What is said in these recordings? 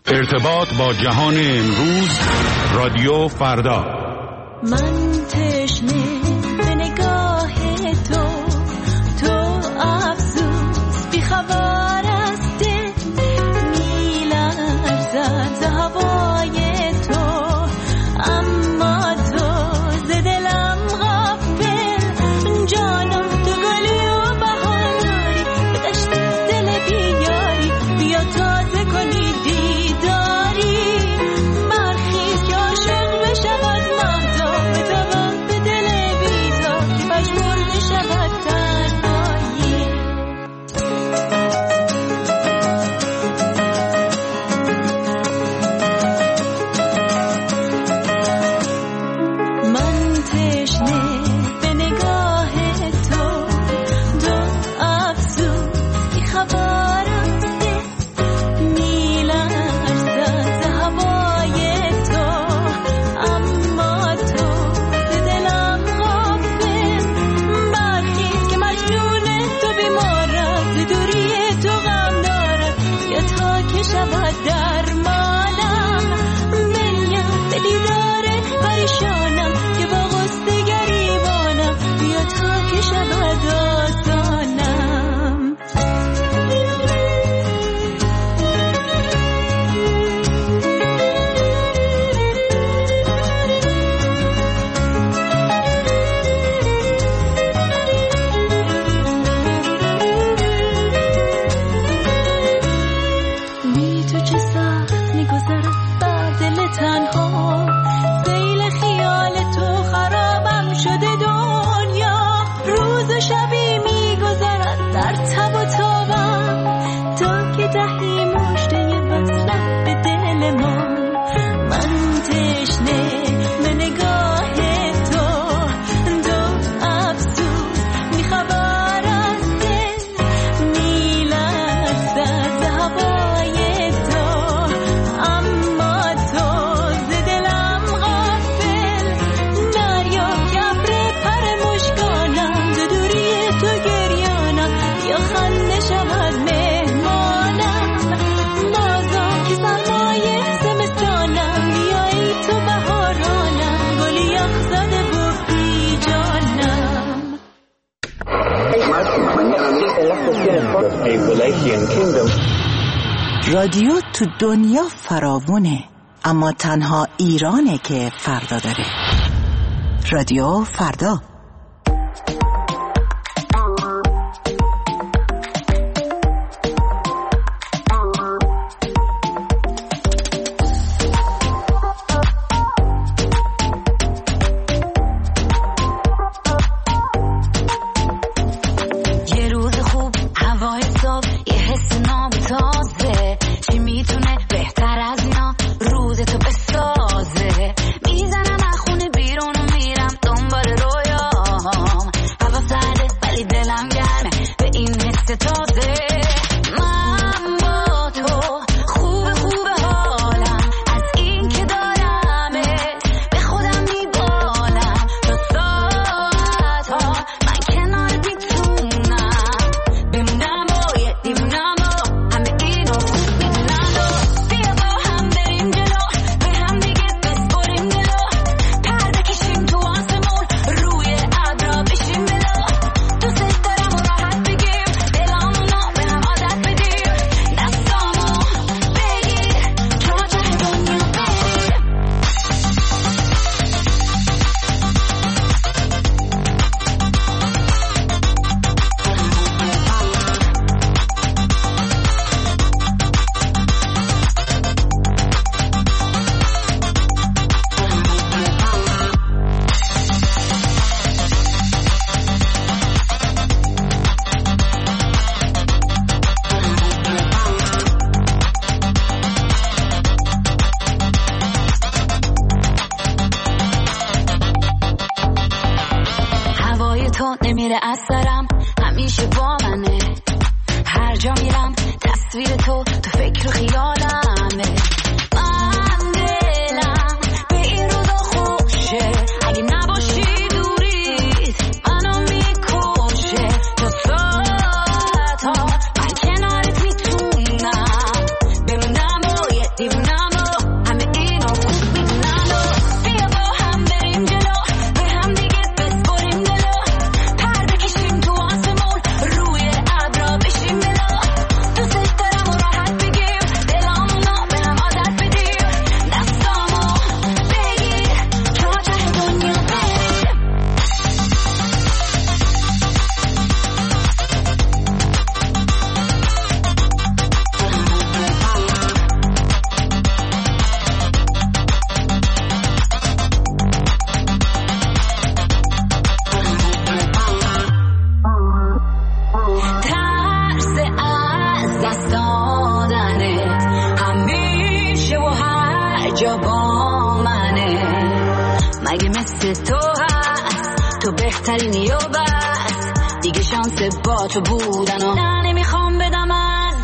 ارتباط با جهان امروز، رادیو فردا. من تشنه به نگاه تو افسوس بی خبر از دل میلرزد ز هوای تو، اما تو ز دلم غافل، جانم تو گلی و بهاری، به دشت دل بیاری، بیا تازه کنی دیداری، برخیز که عاشق بشود مهتاب، بتابد به دل بیزار که مجبور بشود تنهایی. من تشنه به نگاه تو افسوس بی خبر از دل میلرزد ز هوای تو، اما تو ز دلم غافل، برخیز که مجنون تو بیمارم، ز دوری تو غم دارم، یا تا که شود درمانم، بنیم به دیدار پریشانم که با غصه گریبانم، یا تا که شود آسانم. بی تو چه سخت می‌گذرد بر دل تنها، سیل خیال تو خرابم شده دنیا، روز و شبی می‌گذرد در تب و تابم، تا که دهی مژده وصلت به دل ما. من تشنه به نگاه تو افسوس بی خبر از دل میلرزد ز هوای تو، اما تو ز دلم غافل، دریاب که ابر پر مژگانم، ز دوری تو گریانم، یا خنده شود مهمانم، بازا که سرمایه زمستانم، بیایی تو بهارانم، گلی یخزده و بی جانم. رادیو تو دنیا فراوونه، اما تنها ایرانه که فردا داره. رادیو فردا. یه روز خوب، هوای صبح، یه حس نامتازه، چی میتونه بهتر از اینا روز تو بسازه؟ میزنم از خونه بیرون و میرم دنبال رویام، هوا سرده ولی دلم گرمه به این حس تازه. من با تو خوب حالم، از این که دارمت به خودم میبالم، تا ساعتها من کنارت میتونم بمونم و یه دیوونم و همه اینو میدونم، و بیا با هم بریم جلو، به هم دیگه بسپریم دلو، پرده کشیم تو آسمون، روی ابرا بشیم بلو، دوست دارم و راحت بگیم دلامونو به هم عادت بدیم، دستامو بگیر که ما ته دنیا بریم. هوای تو نمیره از سرم، همیشه با منه، هر جا میرم تصویر تو فکر و خیالمه. من دلم به این روزا خوشه، اگه نباشی دوریت منو میکشه، تا ساعتها من کنارت میتونم بمونم و یه دیوونه جا با منه مگه مثل تو هست تو بهترینی یا بس دیگه شانس با تو بودن و نه نمیخوام بدم از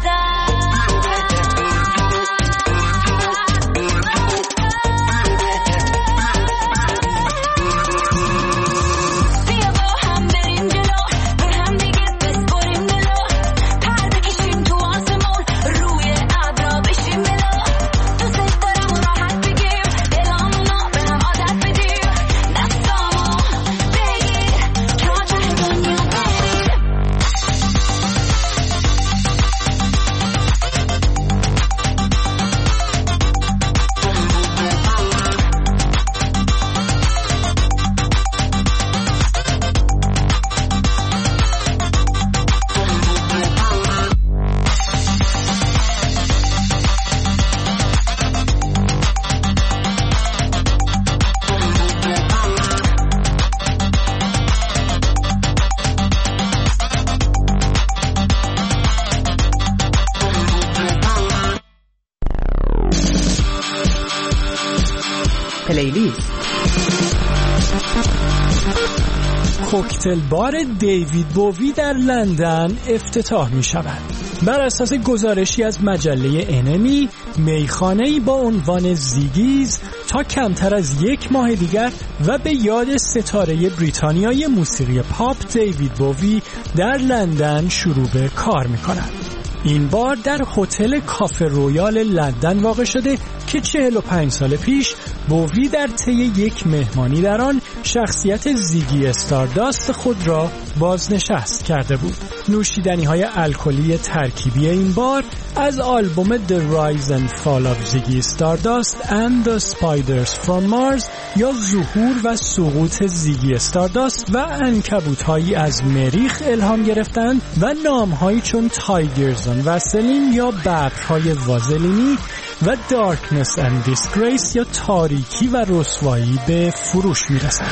کوکتل بار دیوید بووی در لندن افتتاح می شود. بر اساس گزارشی از مجله انمی، میخانه‌ای با عنوان زیگیز تا کمتر از یک ماه دیگر و به یاد ستاره بریتانیای موسیقی پاپ دیوید بووی در لندن شروع به کار می کند. این بار در هتل کافه رویال لندن واقع شده که 45 سال پیش بووی در طی یک مهمانی در آن شخصیت زیگی استارداست خود را بازنشست کرده بود. نوشیدنی‌های الکلی ترکیبی این بار از آلبوم The Rise and Fall of Ziggy Stardust and the Spiders from Mars یا ظهور و سقوط زیگی استارداست و عنکبوت‌هایی از مریخ الهام گرفتند و نام‌هایی چون تایگرز و واسلین یا ببرهای وازلینی و دارکنس اند دیسگریس یا تاریکی و رسوایی به فروش میرسند.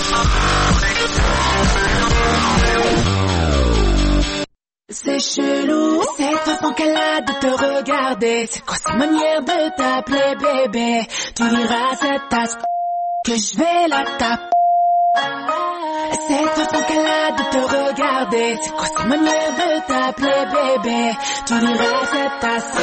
C'est chelou, cette façon qu'elle a de te regarder. C'est quoi sa manière de t'appeler bébé? Tu diras à cette tasse que je vais la taper. Cette façon qu'elle a de te regarder. C'est quoi sa manière de t'appeler bébé? Tu diras à cette tasse.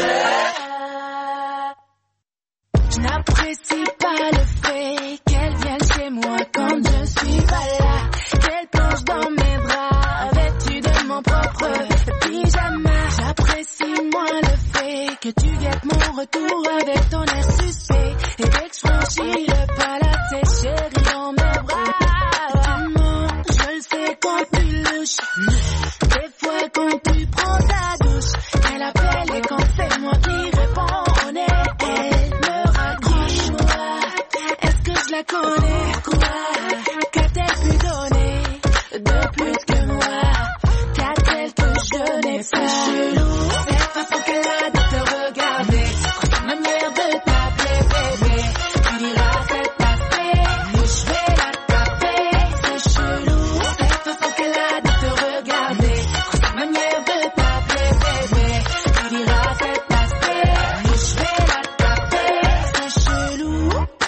Je n'apprécie pas le fait qu'elle vienne chez moi quand je suis pas là. Qu'elle plonge dans mes bras vêtue de mon propre pyjama. J'apprécie moins le fait que tu guettes mon retour avec ton air suspect. Et dès que je franchis le palace, chérie dans mes bras. Je le sais quand tu louches. Des fois quand tu prends ta douche, elle appelle et quand c'est moi qui réponds, on est elle me raccroche. Est-ce que je la connais? Quoi? Qu'a-t-elle pu donner de plus que moi? Qu'a-t-elle que je n'ai pas? C'est chelou, cette façon qu'elle a de te regarder. C'est sa manière de t'appeler bébé. Tu diras c'est passé, je vais la taper. C'est chelou, cette façon qu'elle a de te regarder. C'est sa manière de t'appeler bébé. Tu diras c'est passé, je vais la taper. C'est chelou.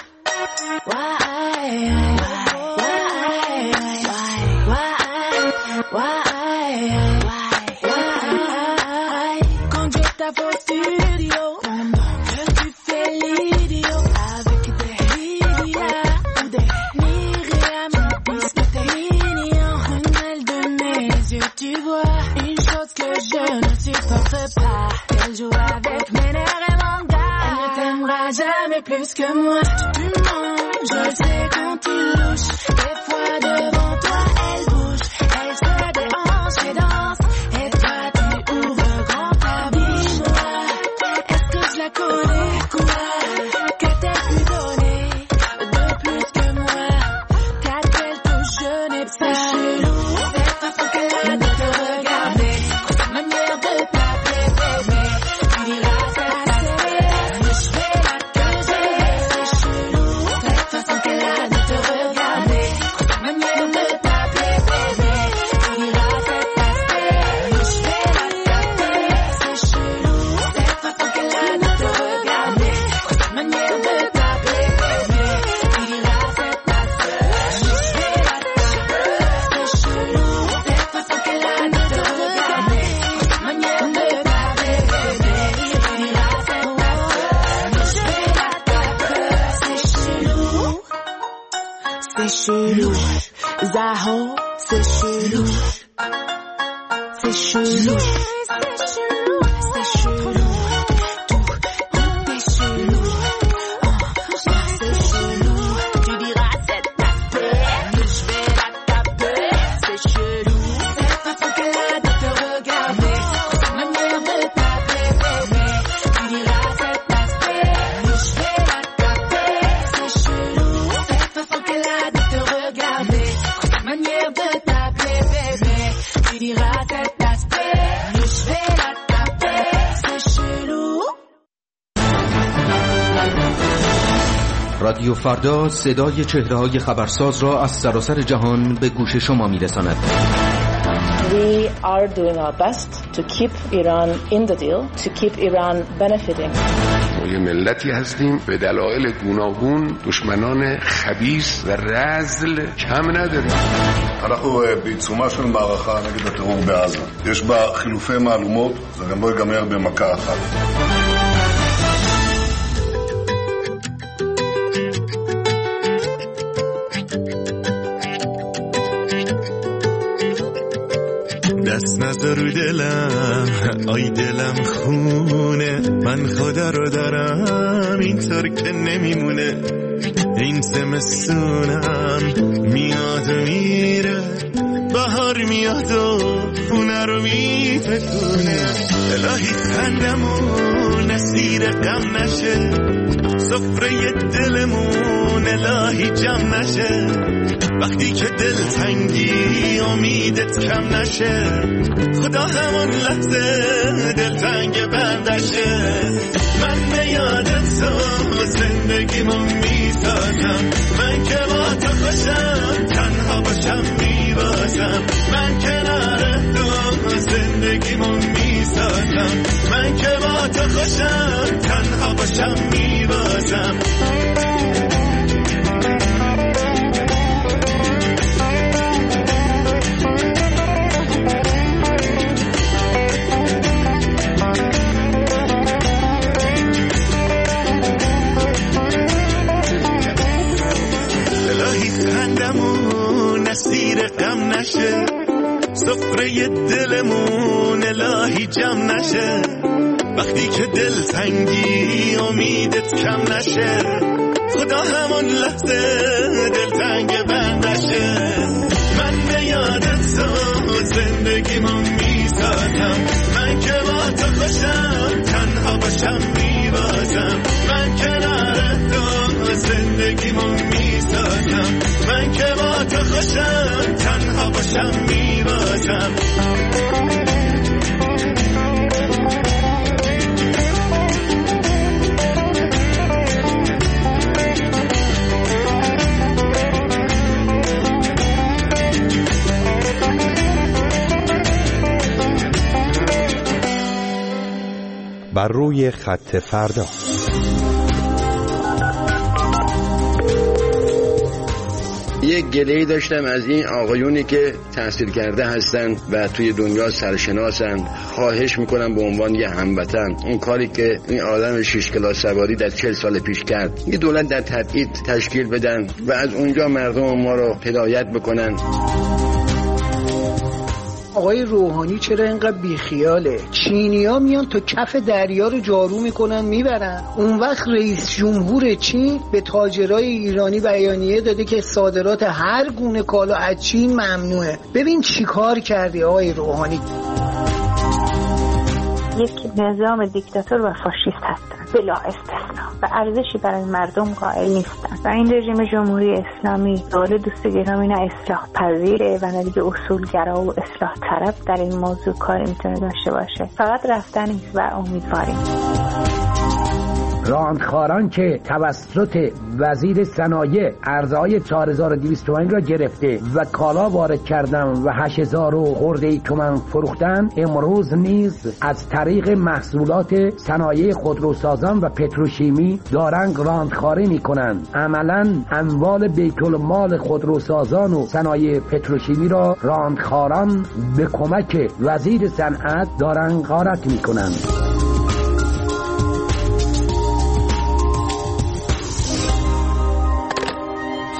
Quand je tape au studio, que tu fais l'idiot avec des Lydia ou des Myriam, puisque t'es mignon, ruelle de mes yeux, tu vois une chose que je ne supporte pas, qu'elle joue avec mes nerfs et mon gars. Elle ne t'aimera jamais plus que moi. Tu mens, je le sais quand tu louches. Des fois devant toi elle bouge, elle se déhanche et danse. Et toi tu ouvres grand ta biche. Est-ce que je la connais? Quoi? Qu'a-t-elle pu donner de plus que moi? Qu'a-t-elle que je n'ai pas? C'est chelou, cette façon qu'elle a de te regarder. C'est sa manière de t'appeler bébé. Tu diras c'est passé, mais je vais la causer. C'est chelou, cette façon qu'elle a de c'est chelou. Zaho, c'est chelou. C'est chelou. C'est chelou. C'est chelou. Tout, t'es chelou. C'est chelou. Tu diras c'est ta paix que je vais la taper. C'est chelou. Cette façon qu'elle a de te regarder, cette manière de t'appeler bébé. Tu diras c'est ta paix que je vais la taper. C'est chelou. Cette façon qu'elle a de te regarder, cette manière de t'appeler bébé. Tu diras c'est ta paix que je vais la taper. C'est chelou. رادیو فردا صدای چهره‌های خبرساز را از سراسر جهان به گوش شما می‌رساند. We are doing our best to keep Iran in the deal, to keep Iran benefiting. ما یه ملتی هستیم به دلایل گوناگون دشمنان خبیث و رذل کم نداریم. אנחנו בעיצומה של מערכה נגד הטרור בעזה. יש בה חילופי מעלומות, זה גם לא ייגמר במכה אחת. دست نذار رو دلم، آی دلم خونه، من خدا رو دارم اینطور که نمیمونه. این زمستونم میاد و میره، بهار میاد و خونه رو میفکونه. الهی خندمون اسیر غم نشه، سفره دلمون الهی جمع نشه. وقتی که دل تنگی امیدت کم نشه، خدا همون لحظه دل تنگ بندشه. من به یادت تو زندگیمو میسازم، من که با تو خوشم تنها باشم میبازم. من کنار تو زندگیمو میسازم، من که با تو خوشم تنها باشم میبازم. خندمون اسیر غم نشه، سفره دلمون الهی جمع نشه. وقتی که دل تنگی امیدت کم نشه، خدا همون لحظه دل تنگ بندشه. من به یادت تو زندگیمو میسازم، من که با تو خوشم تنها باشم میبازم. من کنار تو زندگیمو میسازم، من که با تو خوشم تنها باشم میبازم. بر روی خط فردا. یک گله‌ای داشتم از این آقایونی که تحصیل کرده هستن و توی دنیا سرشناسن. خواهش میکنم به عنوان یه هموطن اون کاری که این آدم 6 کلاس سواری در 40 سال پیش کرد، یه دولت در تبعید تشکیل بدن و از اونجا مردم ما رو هدایت بکنن. آقای روحانی چرا اینقدر بیخیاله؟ چینی‌ها میان تا کف دریا رو جارو میکنن میبرن. اون وقت رئیس جمهور چین به تاجرای ایرانی بیانیه داده که صادرات هر گونه کالا از چین ممنوعه. ببین چی کار کردی آقای روحانی. یک نظام دیکتاتور و فاشیست هستن بلا استثنا و ارزشی برای مردم قائل نیستن و این رژیم جمهوری اسلامی دولت دوست گرامی نه اصلاح پذیره و نه دیگه اصولگرا و اصلاح طلب در این موضوع کاری میتونه داشته باشه. فقط رفتن و امیدواریم. راندخاران که توسط وزیر صنایع ارزهای 4200 تومان را گرفته و کالا وارد کردن و 8000 خورده تومان فروختن، امروز نیز از طریق محصولات صنایع خودروسازان و پتروشیمی دارن راندخاری میکنند. عملا اموال بیت المال خودروسازان و صنایع پتروشیمی را راندخاران به کمک وزیر صنعت دارن غارت میکنند.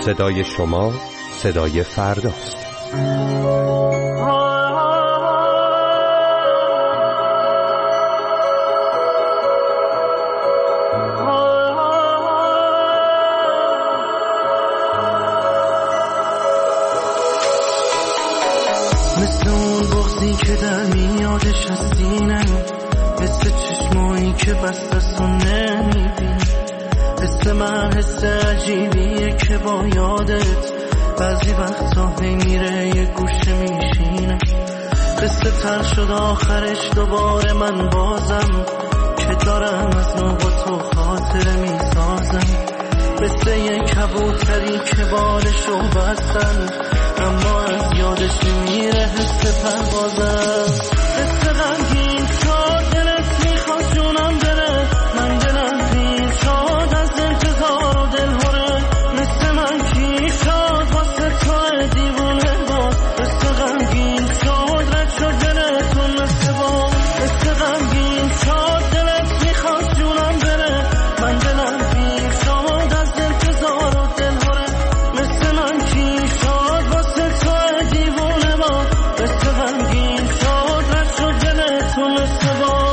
صدای شما صدای فرداست. مثل اون بغضی که در میادش از سینم، مثل چشمایی که بسته و نمیبینی، مثل من حس عجیبیه که با یادت بعضی وقتا میره یه گوشه میشینه. قصه تر شد آخرش دوباره من بازم که دارم از نو با تو خاطره میسازم. مثل یه کبوتری که بالشو بستن اما از یادش میره حس پروازم. حس غمگین شد دلت میخواد جونم بره، من دلم پیر شد از انتظار و دلهوره. مثل من کی شد واسه تو دیوونه باز، حس غمگین شد رد شد دلتون مثل باز. حس غمگین شد دلت میخواد جونم بره، من دلم پیر شد از انتظار و دلهوره. مثل من کی شد واسه تو دیوونه باز، حس غمگین شد رد شد دلتون مثل باز.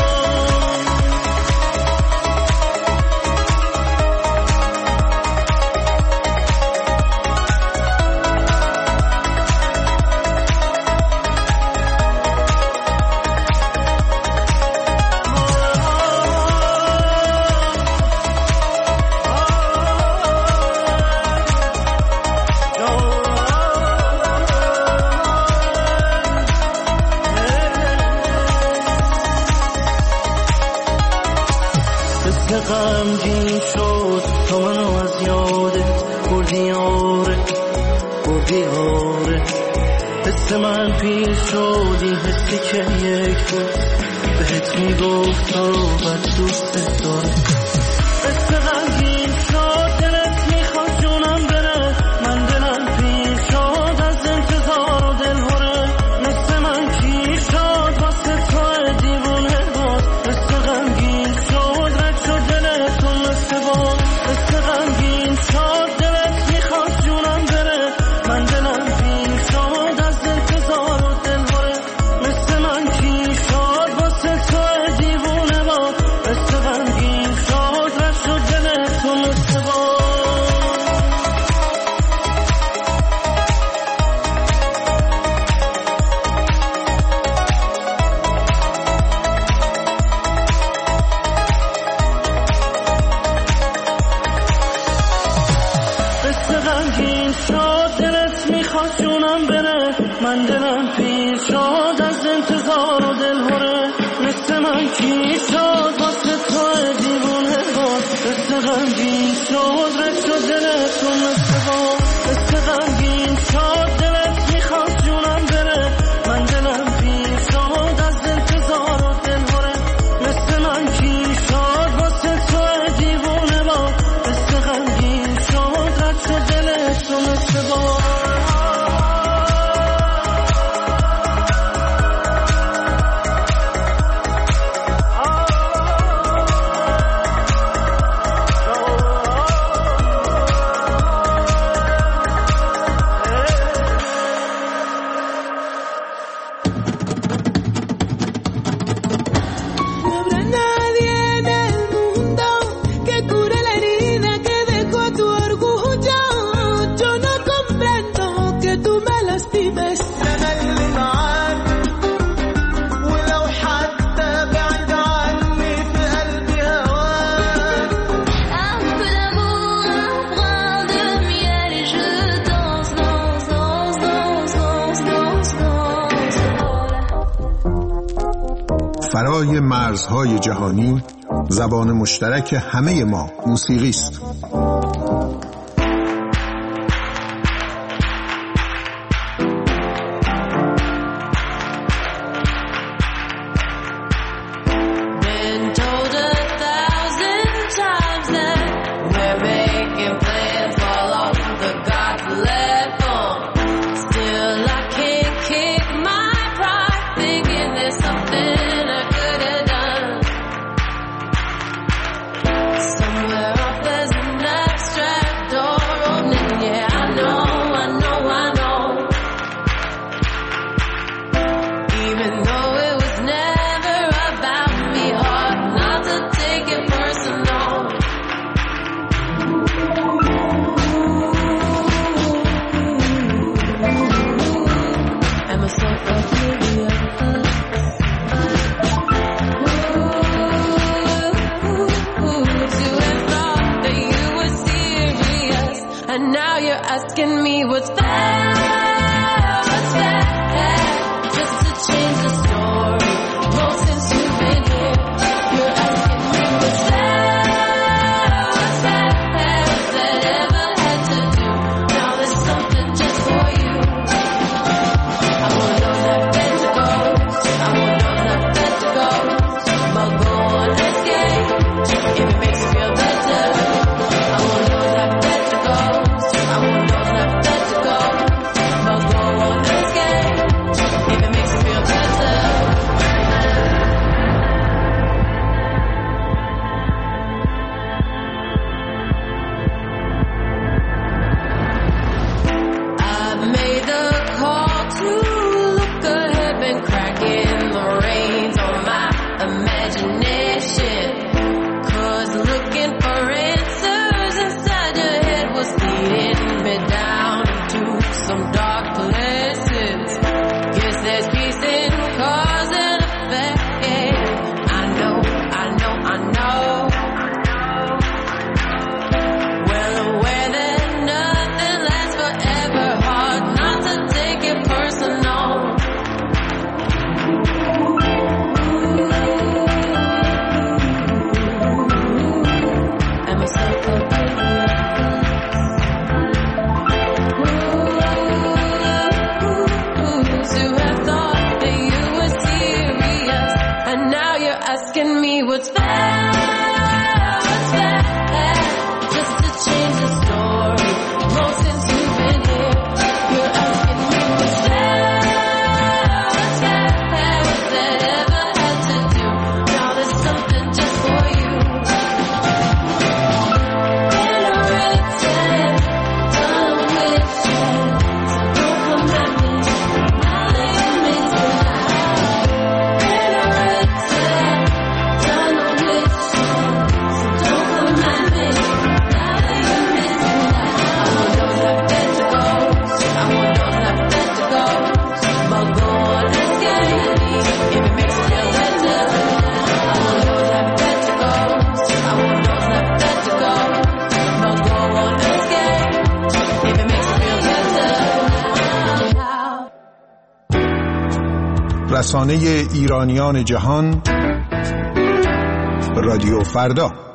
غمگین شد تا منو از یادت بردی آره، بردی آره. حس من پیر شدی، حسی که یک روز بهت میگفت تو رو بد دوست داره. حس غمگین شد دلت میخواد جونم بره، من دلم پیر شد از انتظار و دلهوره. مثل من کی شد واسه تو دیوونه باز، حس غمگین شد رد شد دلتون مثل باز. حس غمگین شد دلت میخواد جونم بره، من دلم پیر شد از انتظار و دلهوره. مثل من کی شد واسه تو دیوونه باز، حس غمگین شد رد شد دلتون مثل باز. قصه غمگین شد دلت میخواد جونم بره، من دلم پیر شد از انتظار و دلهوره. مثل من کی شد واسه تو دیوونه باز، قصه غمگین شد رد شد دلتون مثل باز. قصه غمگین شد دلت میخواد جونم بره، من دلم پیر شد از انتظار و دلهوره. مثل من کی شد واسه تو دیوونه باز، قصه غمگین شد رد شد دلتون مثل باز. فرای مرزهای جهانی زبان مشترک همه ما موسیقی است. Somewhere off there's a asking me what's bad, what's bad, just to change the story. Well, since you've been here, you're asking me what's bad, what's bad, that ever had to do. Now there's something just for you. I won't know that bed to go, I won't know that bed to go, but go on, escape, if it makes you feel better. I won't know that bed to go, I won't know that bed to go, but go on, escape, if it makes you feel better. I've made the call to look ahead, been cracking the reins on my imagination. 'Cause looking for answers inside your head was leading me down to some dark places. Guess there's peace in cause and effect. I know, I know, I know. Well aware that nothing lasts forever. Hard not to take it personal. And myself a bit to have thought that you were serious, and now you're asking me what's bad, just to change the story. Well, since you've been here, you're asking me what's bad, that ever had to do. Now there's something just for you. And I'm really tired, done with you, so don't come at me now that you made it out. And I'm really tired, done with you, so don't come at me now that you made it out. I won't know that bed to go, I won't know that bed to go, but go on, escape, if it makes you feel better. I won't know that bed to go, I won't know that bed to go, but go on, escape, if it makes you feel better. رسانه ایرانیان جهان رادیو فردا.